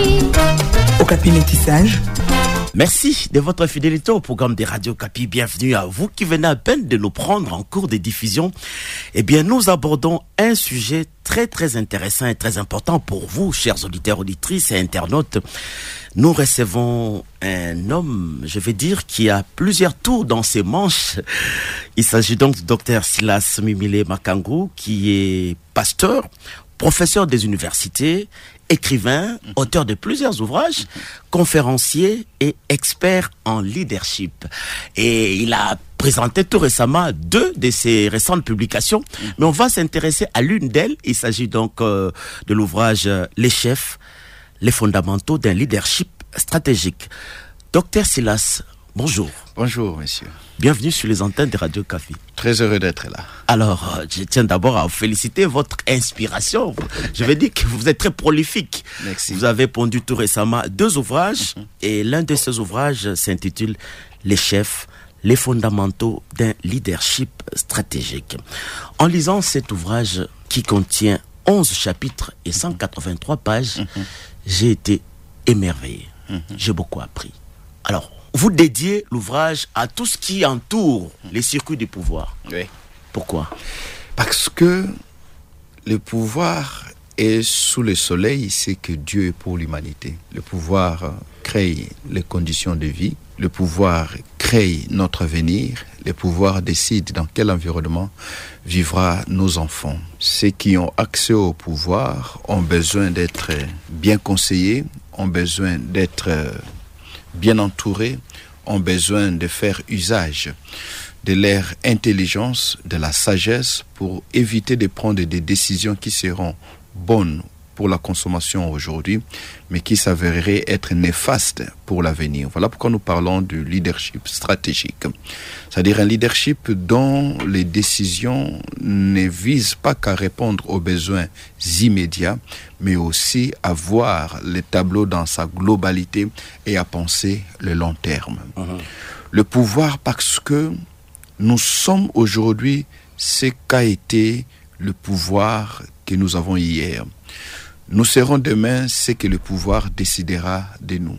Okapi Métissage. Merci de votre fidélité au programme des Radio Okapi. Bienvenue à vous qui venez à peine de nous prendre en cours de diffusion. Eh bien, nous abordons un sujet très intéressant et très important pour vous, chers auditeurs, auditrices et internautes. Nous recevons un homme, je vais dire, qui a plusieurs tours dans ses manches. Il s'agit donc du docteur Silas Mimile Makangu, qui est pasteur, professeur des universités, écrivain, auteur de plusieurs ouvrages, conférencier et expert en leadership. Et il a présenté tout récemment 2 de ses récentes publications, mais on va s'intéresser à l'une d'elles. Il s'agit donc de l'ouvrage « Les chefs, les fondamentaux d'un leadership stratégique ». Docteur Silas, bonjour. Bonjour, monsieur. Bienvenue sur les antennes de Radio Okapi. Très heureux d'être là. Alors, je tiens d'abord à vous féliciter votre inspiration. Je vais dire que vous êtes très prolifique. Merci. Vous avez pondu tout récemment 2 ouvrages et l'un de ces ouvrages s'intitule « Les chefs, les fondamentaux d'un leadership stratégique ». En lisant cet ouvrage qui contient 11 chapitres et 183 pages, j'ai été émerveillé. J'ai beaucoup appris. Alors, vous dédiez l'ouvrage à tout ce qui entoure les circuits du pouvoir. Oui. Pourquoi ? Parce que le pouvoir est sous le soleil, c'est que Dieu est pour l'humanité. Le pouvoir crée les conditions de vie. Le pouvoir crée notre avenir. Le pouvoir décide dans quel environnement vivra nos enfants. Ceux qui ont accès au pouvoir ont besoin d'être bien conseillés, ont besoin d'être bien entourés, ont besoin de faire usage de leur intelligence, de la sagesse pour éviter de prendre des décisions qui seront bonnes pour la consommation aujourd'hui, mais qui s'avéreraient être néfastes pour l'avenir. Voilà pourquoi nous parlons du leadership stratégique. C'est-à-dire un leadership dont les décisions ne visent pas qu'à répondre aux besoins immédiats, mais aussi à voir le tableau dans sa globalité et à penser le long terme. Le pouvoir, parce que nous sommes aujourd'hui ce qu'a été le pouvoir que nous avons hier. Nous serons demain ce que le pouvoir décidera de nous.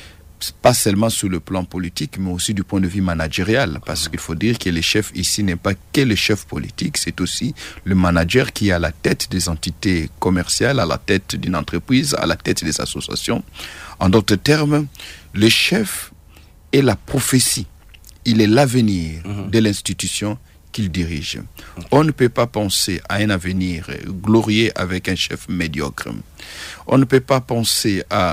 Pas seulement sur le plan politique, mais aussi du point de vue managérial. Parce qu'il faut dire que le chef ici n'est pas que le chef politique, c'est aussi le manager qui est à la tête des entités commerciales, à la tête d'une entreprise, à la tête des associations. En d'autres termes, le chef est la prophétie. Il est l'avenir de l'institution qu'il dirige. On ne peut pas penser à un avenir glorieux avec un chef médiocre. On ne peut pas penser à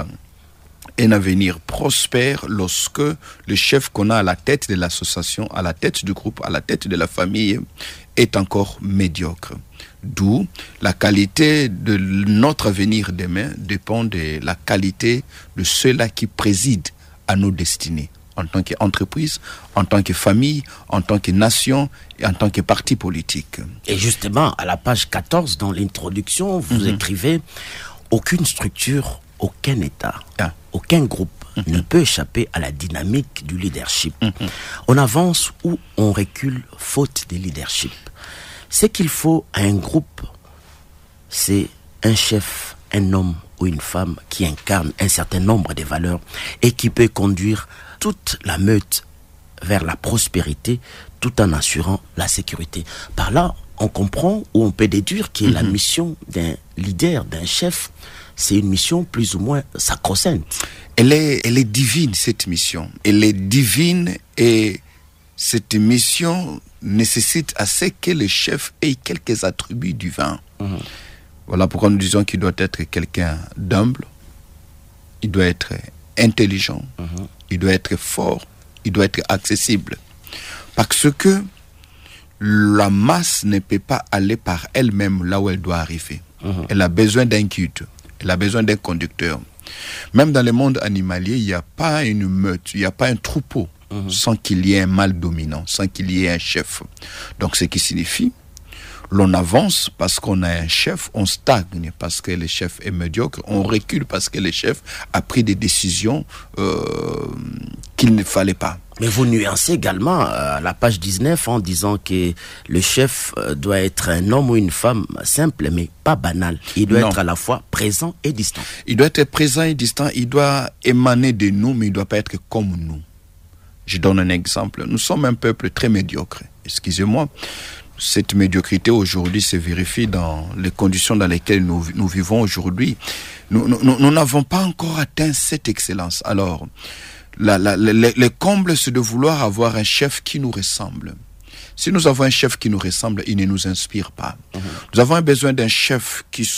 un avenir prospère lorsque le chef qu'on a à la tête de l'association, à la tête du groupe, à la tête de la famille est encore médiocre. D'où la qualité de notre avenir demain dépend de la qualité de ceux-là qui président à nos destinées, en tant qu'entreprise, en tant que famille, en tant que nation et en tant que parti politique. Et justement, à la page 14, dans l'introduction, vous écrivez « Aucune structure, aucun État, aucun groupe ne peut échapper à la dynamique du leadership. On avance ou on recule faute de leadership. Ce qu'il faut à un groupe, c'est un chef, un homme ou une femme qui incarne un certain nombre de valeurs et qui peut conduire toute la meute vers la prospérité tout en assurant la sécurité. » Par là, on comprend ou on peut déduire que la mission d'un leader, d'un chef, c'est une mission plus ou moins sacro-sainte. Elle est divine, cette mission. Elle est divine et cette mission nécessite à ce que le chef ait quelques attributs divins. Voilà pourquoi nous disons qu'il doit être quelqu'un d'humble, il doit être intelligent, il doit être fort, il doit être accessible. Parce que la masse ne peut pas aller par elle-même là où elle doit arriver. Elle a besoin d'un guide, elle a besoin d'un conducteur. Même dans le monde animalier, il n'y a pas une meute, il n'y a pas un troupeau sans qu'il y ait un mâle dominant, sans qu'il y ait un chef. Donc ce qui signifie, L'on avance parce qu'on a un chef, on stagne parce que le chef est médiocre, on recule parce que le chef a pris des décisions qu'il ne fallait pas. Mais vous nuancez également à la page 19 en disant que le chef doit être un homme ou une femme simple, mais pas banal. Il doit être à la fois présent et distant. Il doit être présent et distant, il doit émaner de nous, mais il ne doit pas être comme nous. Je donne un exemple. Nous sommes un peuple très médiocre. Excusez-moi. Cette médiocrité aujourd'hui se vérifie dans les conditions dans lesquelles nous vivons aujourd'hui. Nous n'avons pas encore atteint cette excellence. Alors, le comble, c'est de vouloir avoir un chef qui nous ressemble. Si nous avons un chef qui nous ressemble, il ne nous inspire pas. Nous avons besoin d'un chef qui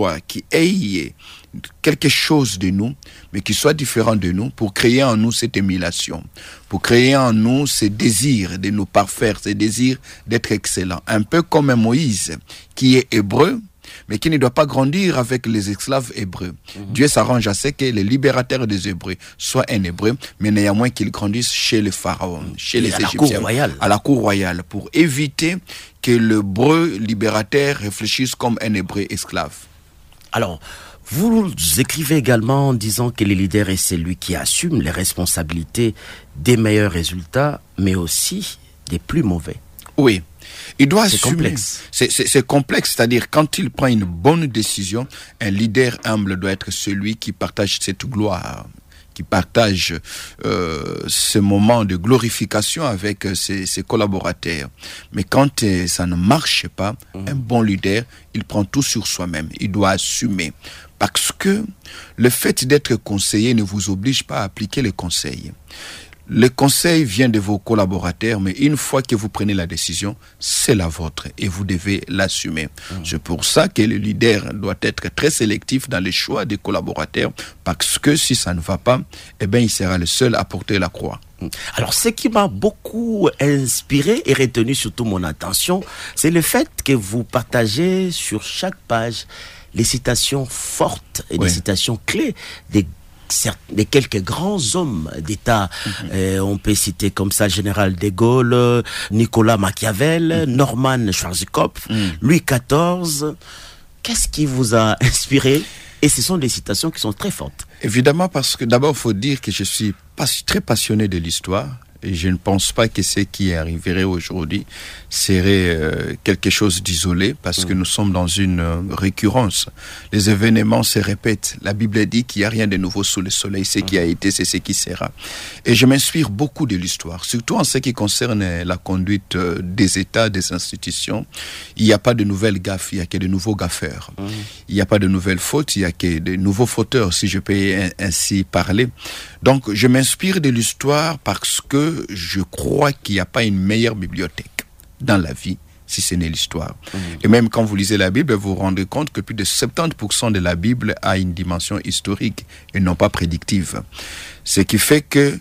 ait quelque chose de nous, mais qui soit différent de nous, pour créer en nous cette émulation, pour créer en nous ce désir de nous parfaire, ce désir d'être excellent. Un peu comme un Moïse qui est hébreu, mais qui ne doit pas grandir avec les esclaves hébreux. Dieu s'arrange à ce que le libérateur des Hébreux soit un Hébreu, mais néanmoins qu'il grandisse chez le Pharaon, chez les Égyptiens, à la cour royale, pour éviter que l'Hébreu libérateur réfléchisse comme un Hébreu esclave. Alors, vous écrivez également en disant que le leader est celui qui assume les responsabilités des meilleurs résultats, mais aussi des plus mauvais. Oui. Il doit assumer. Complexe. C'est complexe, c'est-à-dire quand il prend une bonne décision, un leader humble doit être celui qui partage cette gloire, qui partage ce moment de glorification avec ses collaborateurs. Mais quand ça ne marche pas, un bon leader, il prend tout sur soi-même, il doit assumer. Parce que le fait d'être conseiller ne vous oblige pas à appliquer les conseils. Le conseil vient de vos collaborateurs, mais une fois que vous prenez la décision, c'est la vôtre et vous devez l'assumer. C'est pour ça que le leader doit être très sélectif dans les choix des collaborateurs, parce que si ça ne va pas, eh bien, il sera le seul à porter la croix. Alors, ce qui m'a beaucoup inspiré et retenu surtout mon attention, c'est le fait que vous partagez sur chaque page les citations fortes et des citations clés des quelques grands hommes d'État. On peut citer comme ça le général de Gaulle, Nicolas Machiavel, Norman Schwarzkopf, Louis XIV. Qu'est-ce qui vous a inspiré? Et ce sont des citations qui sont très fortes. Évidemment, parce que d'abord, il faut dire que je suis très passionné de l'histoire. Et je ne pense pas que ce qui arriverait aujourd'hui serait quelque chose d'isolé, parce que nous sommes dans une récurrence. Les événements se répètent. La Bible dit qu'il n'y a rien de nouveau sous le soleil. Ce qui a été, c'est ce qui sera. Et je m'inspire beaucoup de l'histoire, surtout en ce qui concerne la conduite des États, des institutions. Il n'y a pas de nouvelles gaffes, il n'y a que de nouveaux gaffeurs. Il n'y a pas de nouvelles fautes, il n'y a que de nouveaux fauteurs, si je peux ainsi parler. Donc, je m'inspire de l'histoire parce que je crois qu'il n'y a pas une meilleure bibliothèque dans la vie si ce n'est l'histoire. Et même quand vous lisez la Bible, vous vous rendez compte que plus de 70% de la Bible a une dimension historique et non pas prédictive. Ce qui fait que,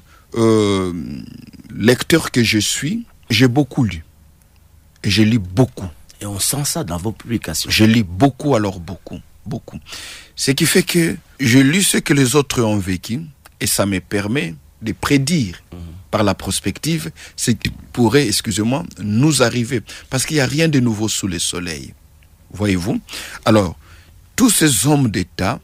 lecteur que je suis, j'ai beaucoup lu. Et je lis beaucoup. Et on sent ça dans vos publications. Je lis beaucoup, alors beaucoup. Ce qui fait que je lis ce que les autres ont vécu et ça me permet de prédire par la prospective ce qui pourrait, nous arriver. Parce qu'il n'y a rien de nouveau sous le soleil. Voyez-vous? Alors, tous ces hommes d'État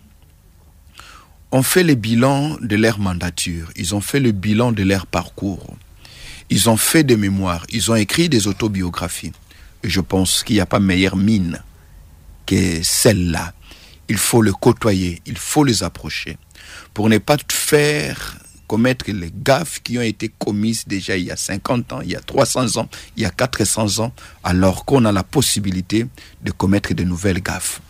ont fait le bilan de leur mandature. Ils ont fait le bilan de leur parcours. Ils ont fait des mémoires. Ils ont écrit des autobiographies. Et je pense qu'il n'y a pas meilleure mine que celle-là. Il faut le côtoyer. Il faut les approcher. Pour ne pas commettre les gaffes qui ont été commises déjà il y a 50 ans, il y a 300 ans, il y a 400 ans, alors qu'on a la possibilité de commettre de nouvelles gaffes.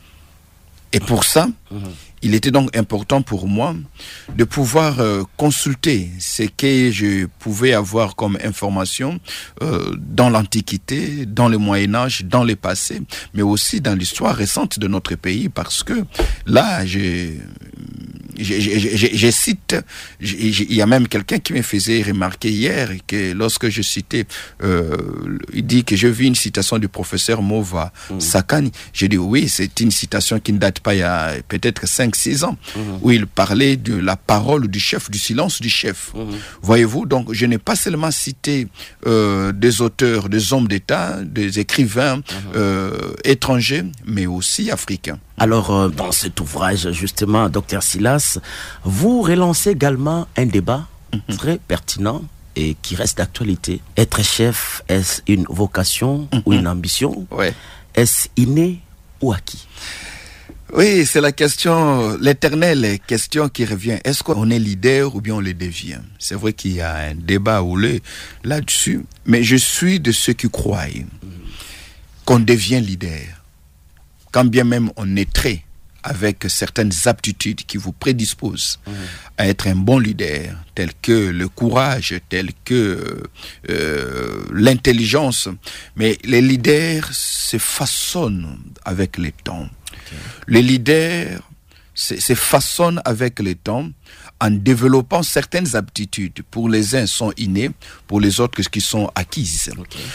Et pour ça, il était donc important pour moi de pouvoir consulter ce que je pouvais avoir comme information dans l'Antiquité, dans le Moyen-Âge, dans le passé, mais aussi dans l'histoire récente de notre pays, parce que là, je cite, il y a même quelqu'un qui me faisait remarquer hier que lorsque je citais, il dit que je vis une citation du professeur Mova Sakani. J'ai dit oui, c'est une citation qui ne date pas il y a peut-être 5-6 ans, où il parlait de la parole du chef, du silence du chef. Voyez-vous, donc je n'ai pas seulement cité des auteurs, des hommes d'État, des écrivains étrangers, mais aussi africains. Alors, dans cet ouvrage, justement, Dr Silas, vous relancez également un débat très pertinent et qui reste d'actualité. Être chef, est-ce une vocation ou une ambition? Est-ce inné ou acquis? Oui, c'est la question, l'éternelle question qui revient. Est-ce qu'on est leader ou bien on le devient? C'est vrai qu'il y a un débat houleux là-dessus, mais je suis de ceux qui croient qu'on devient leader. Quand bien même on est trait avec certaines aptitudes qui vous prédisposent à être un bon leader, tel que le courage, tel que l'intelligence. Mais les leaders se façonnent avec le temps. Les leaders se façonnent avec le temps en développant certaines aptitudes. Pour les uns sont innées, pour les autres qui sont acquises.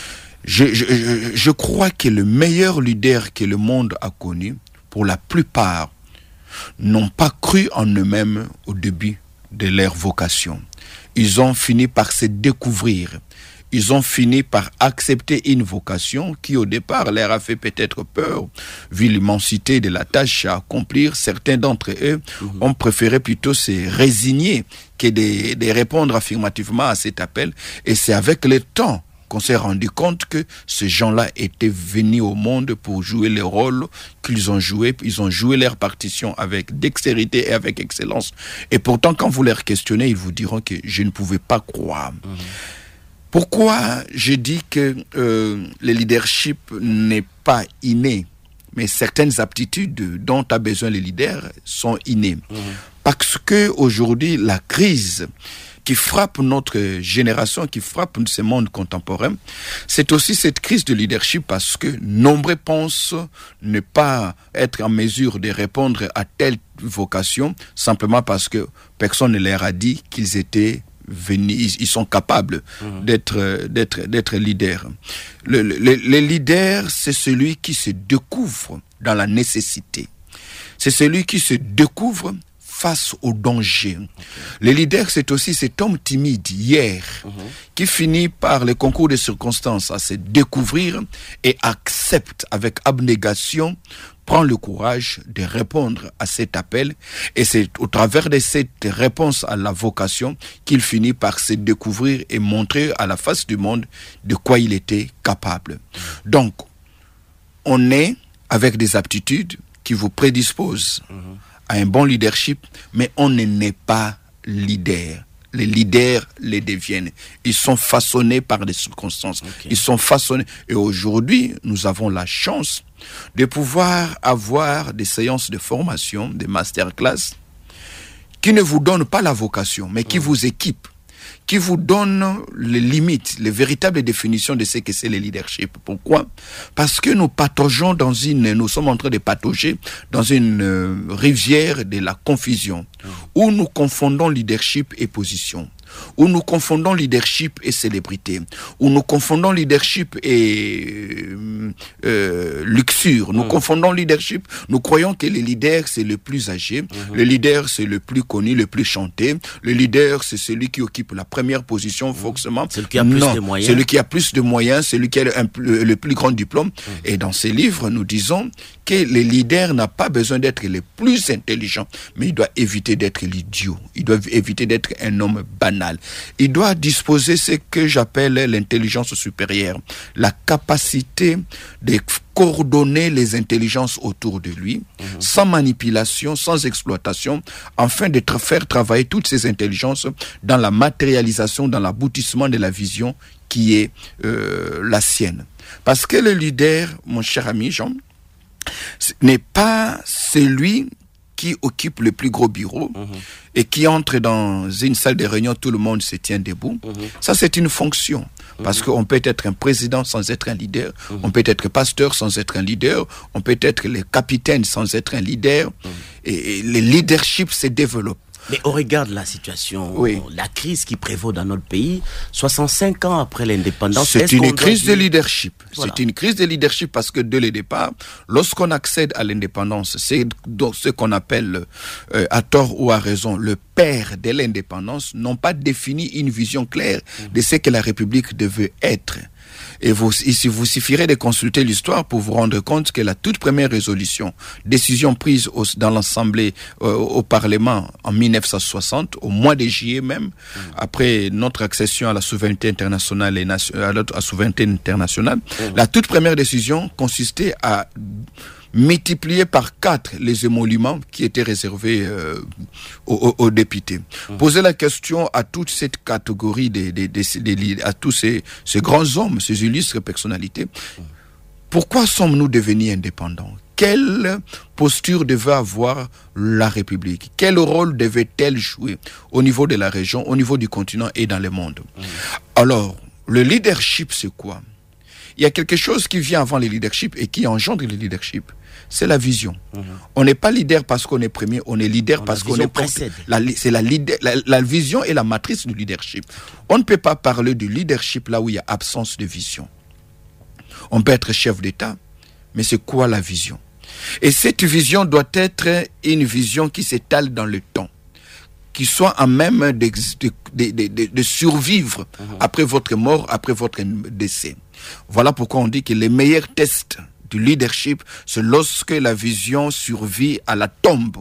Je crois que le meilleur leader que le monde a connu, pour la plupart, n'ont pas cru en eux-mêmes au début de leur vocation. Ils ont fini par se découvrir. Ils ont fini par accepter une vocation qui au départ leur a fait peut-être peur, vu l'immensité de la tâche à accomplir. Certains d'entre eux ont préféré plutôt se résigner que de répondre affirmativement à cet appel. Et c'est avec le temps qu'on s'est rendu compte que ces gens-là étaient venus au monde pour jouer le rôle qu'ils ont joué. Ils ont joué leur partition avec dextérité et avec excellence. Et pourtant, quand vous leur questionnez, ils vous diront que je ne pouvais pas croire. Pourquoi je dis que le leadership n'est pas inné, mais certaines aptitudes dont a besoin le leader sont innées? Parce que aujourd'hui, la crise qui frappe notre génération, qui frappe ce monde contemporain, c'est aussi cette crise de leadership parce que nombreux pensent ne pas être en mesure de répondre à telle vocation simplement parce que personne ne leur a dit qu'ils étaient venus, ils sont capables d'être leaders. Le leader, c'est celui qui se découvre dans la nécessité. C'est celui qui se découvre face au danger. Le leader, c'est aussi cet homme timide hier qui finit par le concours des circonstances à se découvrir et accepte avec abnégation, prend le courage de répondre à cet appel, et c'est au travers de cette réponse à la vocation qu'il finit par se découvrir et montrer à la face du monde de quoi il était capable. Donc, on est avec des aptitudes qui vous prédisposent à un bon leadership, mais on n'est pas leader. Les leaders les deviennent. Ils sont façonnés par des circonstances. Ils sont façonnés. Et aujourd'hui, nous avons la chance de pouvoir avoir des séances de formation, des masterclass, qui ne vous donnent pas la vocation, mais qui vous équipent, qui vous donnent les limites, les véritables définitions de ce que c'est le leadership. Pourquoi? Parce que nous sommes en train de patauger dans une rivière de la confusion, où nous confondons leadership et position, où nous confondons leadership et célébrité, où nous confondons leadership et luxure, nous confondons leadership, nous croyons que le leader c'est le plus âgé, le leader c'est le plus connu, le plus chanté, le leader c'est celui qui occupe la première position forcément. Celui qui a plus de moyens. Celui qui a plus de moyens, celui qui a le plus grand diplôme. Et dans ces livres, nous disons que le leader n'a pas besoin d'être le plus intelligent, mais il doit éviter d'être l'idiot, il doit éviter d'être un homme banal. Il doit disposer ce que j'appelle l'intelligence supérieure, la capacité de coordonner les intelligences autour de lui, sans manipulation, sans exploitation, afin de faire travailler toutes ces intelligences dans la matérialisation, dans l'aboutissement de la vision qui est la sienne. Parce que le leader, mon cher ami Jean, n'est pas celui qui occupe le plus gros bureau et qui entre dans une salle de réunion, tout le monde se tient debout. Ça, c'est une fonction. Parce qu'on peut être un président sans être un leader, on peut être pasteur sans être un leader, on peut être le capitaine sans être un leader. et le leadership se développe. Mais au regard de la situation, oui, la crise qui prévaut dans notre pays, 65 ans après l'indépendance... C'est une crise de leadership. Voilà. C'est une crise de leadership parce que dès le départ, lorsqu'on accède à l'indépendance, c'est donc ce qu'on appelle, à tort ou à raison, le père de l'indépendance, n'ont pas défini une vision claire de ce que la République devait être. Et il vous suffirait de consulter l'histoire pour vous rendre compte que la toute première résolution, décision prise dans l'Assemblée, au Parlement en 1960, au mois de juillet même, après notre accession à la souveraineté internationale et à la souveraineté internationale, la toute première décision consistait à multiplier par 4 les émoluments qui étaient réservés aux députés. Poser la question à toute cette catégorie, à tous ces grands hommes, ces illustres personnalités, pourquoi sommes-nous devenus indépendants? Quelle posture devait avoir la République? Quel rôle devait-elle jouer au niveau de la région, au niveau du continent et dans le monde? Alors, le leadership, c'est quoi? Il y a quelque chose qui vient avant le leadership et qui engendre le leadership. C'est la vision. On n'est pas leader parce qu'on est premier, on est leader parce qu'on est précède. C'est la vision est la matrice du leadership. On ne peut pas parler du leadership là où il y a absence de vision. On peut être chef d'État, mais c'est quoi la vision? Et cette vision doit être une vision qui s'étale dans le temps, qui soit à même de survivre après votre mort, après votre décès. Voilà pourquoi on dit que les meilleurs tests du leadership, c'est lorsque la vision survit à la tombe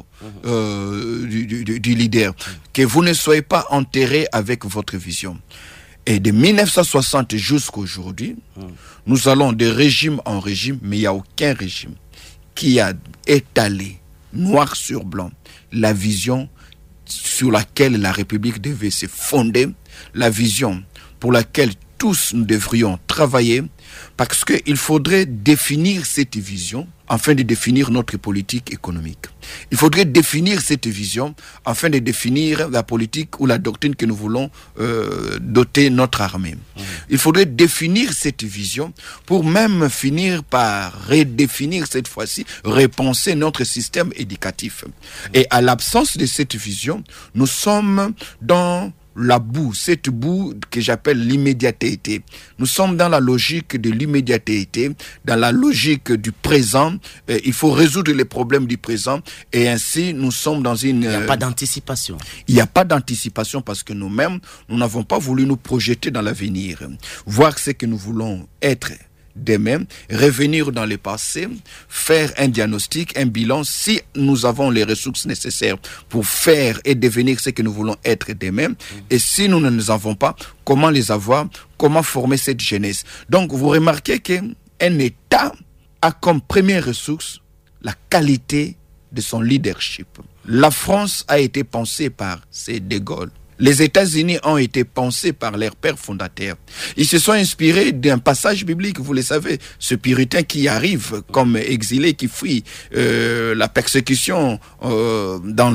du leader. Que vous ne soyez pas enterré avec votre vision. Et de 1960 jusqu'à aujourd'hui, nous allons de régime en régime, mais il n'y a aucun régime qui a étalé, noir sur blanc, la vision sur laquelle la République devait se fonder, la vision pour laquelle tous nous devrions travailler, parce qu'il faudrait définir cette vision afin de définir notre politique économique. Il faudrait définir cette vision afin de définir la politique ou la doctrine que nous voulons doter notre armée. Il faudrait définir cette vision pour même finir par redéfinir cette fois-ci, repenser notre système éducatif. Et à l'absence de cette vision, nous sommes dans la boue, cette boue que j'appelle l'immédiateté. Nous sommes dans la logique de l'immédiateté, dans la logique du présent. Il faut résoudre les problèmes du présent et ainsi nous sommes dans une... Il n'y a pas d'anticipation. Il n'y a pas d'anticipation parce que nous-mêmes, nous n'avons pas voulu nous projeter dans l'avenir, voir ce que nous voulons être demain, revenir dans le passé, faire un diagnostic, un bilan, si nous avons les ressources nécessaires pour faire et devenir ce que nous voulons être demain, et si nous ne les avons pas, comment les avoir, comment former cette jeunesse. Donc vous remarquez qu'un État a comme première ressource la qualité de son leadership. La France a été pensée par De Gaulle. Les États-Unis ont été pensés par leurs pères fondateurs. Ils se sont inspirés d'un passage biblique, vous le savez, ce puritain qui arrive comme exilé, qui fuit la persécution dans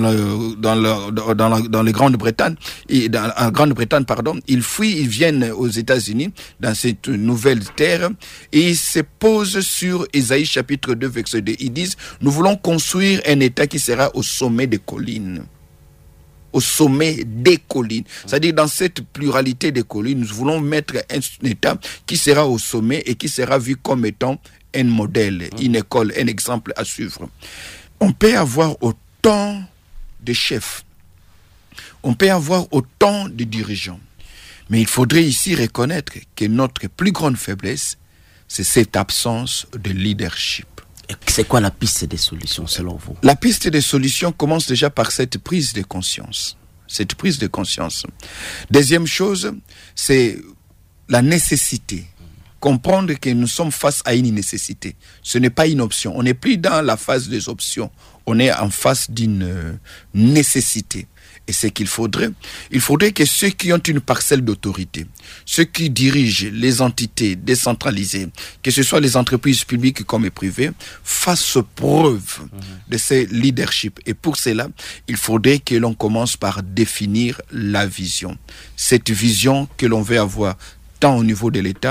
les Grande-Bretagne, en Grande-Bretagne, pardon. Ils fuient, ils viennent aux États-Unis, dans cette nouvelle terre, et ils se posent sur Ésaïe chapitre 2, verset 2. Ils disent, nous voulons construire un État qui sera au sommet des collines. Au sommet des collines. C'est-à-dire, dans cette pluralité des collines, nous voulons mettre un État qui sera au sommet et qui sera vu comme étant un modèle, une école, un exemple à suivre. On peut avoir autant de chefs, on peut avoir autant de dirigeants, mais il faudrait ici reconnaître que notre plus grande faiblesse, c'est cette absence de leadership. C'est quoi la piste des solutions selon vous? La piste des solutions commence déjà par cette prise de conscience. Cette prise de conscience. Deuxième chose, c'est la nécessité. Comprendre que nous sommes face à une nécessité. Ce n'est pas une option. On n'est plus dans la phase des options. On est en face d'une nécessité. Et c'est qu'il faudrait que ceux qui ont une parcelle d'autorité, ceux qui dirigent les entités décentralisées, que ce soit les entreprises publiques comme privées, fassent preuve de ce leadership. Et pour cela, il faudrait que l'on commence par définir la vision. Cette vision que l'on veut avoir tant au niveau de l'État,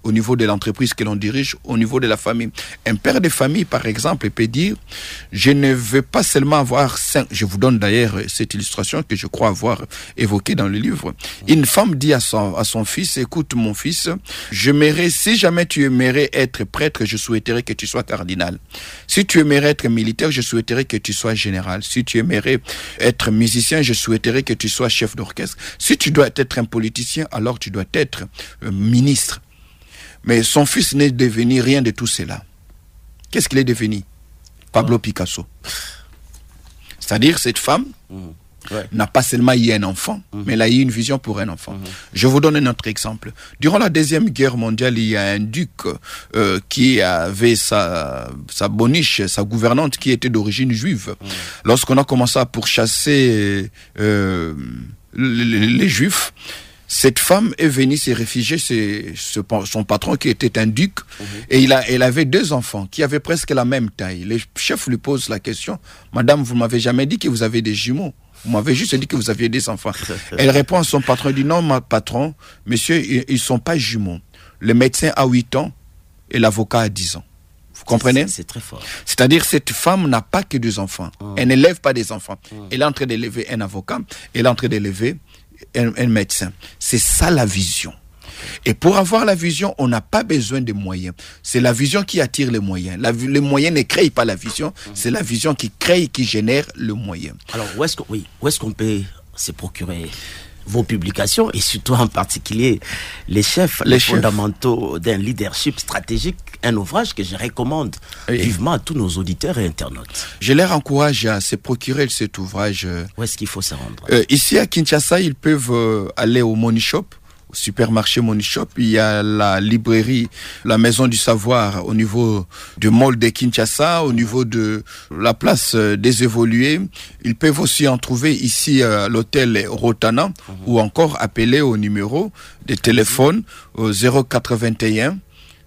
au niveau de l'entreprise que l'on dirige, au niveau de la famille. Un père de famille, par exemple, peut dire, je ne veux pas seulement avoir 5... Je vous donne d'ailleurs cette illustration que je crois avoir évoquée dans le livre. Une femme dit à son fils, écoute mon fils, si jamais tu aimerais être prêtre, je souhaiterais que tu sois cardinal. Si tu aimerais être militaire, je souhaiterais que tu sois général. Si tu aimerais être musicien, je souhaiterais que tu sois chef d'orchestre. Si tu dois être un politicien, alors tu dois être ministre. Mais son fils n'est devenu rien de tout cela. Qu'est-ce qu'il est devenu? Pablo Picasso. C'est-à-dire, cette femme n'a pas seulement eu un enfant, mais elle a eu une vision pour un enfant. Je vous donne un autre exemple. Durant la Deuxième Guerre mondiale, il y a un duc qui avait sa boniche, sa gouvernante qui était d'origine juive. Lorsqu'on a commencé à pourchasser les Juifs, cette femme est venue se réfugier chez son patron qui était un duc et elle avait 2 enfants qui avaient presque la même taille. Le chef lui pose la question, madame, vous m'avez jamais dit que vous avez des jumeaux. Vous m'avez juste dit que vous aviez des enfants. Elle répond à son patron, elle dit non, mon patron, monsieur, ils ne sont pas jumeaux. Le médecin a 8 ans et l'avocat a 10 ans. Vous comprenez? C'est très fort. C'est-à-dire cette femme n'a pas que 2 enfants. Elle n'élève pas des enfants. Elle est en train d'élever un avocat, elle est en train d'élever un médecin. C'est ça la vision. Et pour avoir la vision, on n'a pas besoin de moyens. C'est la vision qui attire les moyens. Les moyens ne créent pas la vision. C'est la vision qui crée, qui génère le moyen. Alors, où est-ce qu'on peut se procurer vos publications et surtout en particulier les fondamentaux d'un leadership stratégique, un ouvrage que je recommande vivement à tous nos auditeurs et internautes. Je les encourage à se procurer cet ouvrage. Où est-ce qu'il faut se rendre? Ici à Kinshasa, ils peuvent aller au Money Shop, au supermarché Money Shop. Il y a la librairie, la Maison du Savoir au niveau du mall de Kinshasa, au niveau de la place des Évolués. Ils peuvent aussi en trouver ici à l'hôtel Rotana ou encore appeler au numéro de téléphone au 081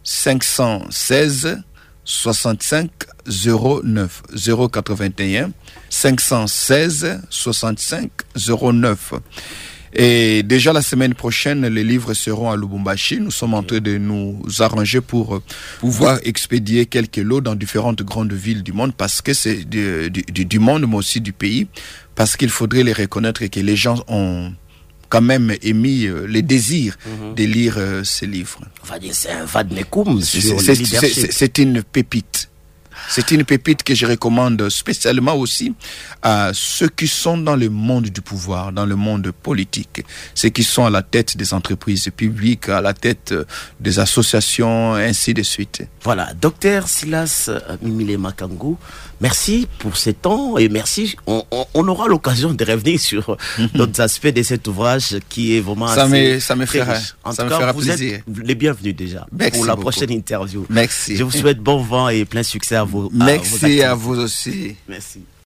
516 65 09 081 516 65 09. Et déjà la semaine prochaine, les livres seront à Lubumbashi. Nous sommes en train de nous arranger pour pouvoir expédier quelques lots dans différentes grandes villes du monde, parce que c'est du monde, mais aussi du pays, parce qu'il faudrait les reconnaître et que les gens ont quand même émis le désir de lire ces livres. On va dire c'est un vademecum sur le leadership. C'est une pépite. C'est une pépite que je recommande spécialement aussi à ceux qui sont dans le monde du pouvoir, dans le monde politique, ceux qui sont à la tête des entreprises publiques, à la tête des associations, ainsi de suite. Voilà, Docteur Silas Mimile Makangu, merci pour ce temps et merci. On aura l'occasion de revenir sur d'autres aspects de cet ouvrage qui est vraiment ça me fera plaisir. Êtes les bienvenus déjà pour la prochaine interview. Merci. Je vous souhaite bon vent et plein succès à vous. Merci à vous aussi. Merci.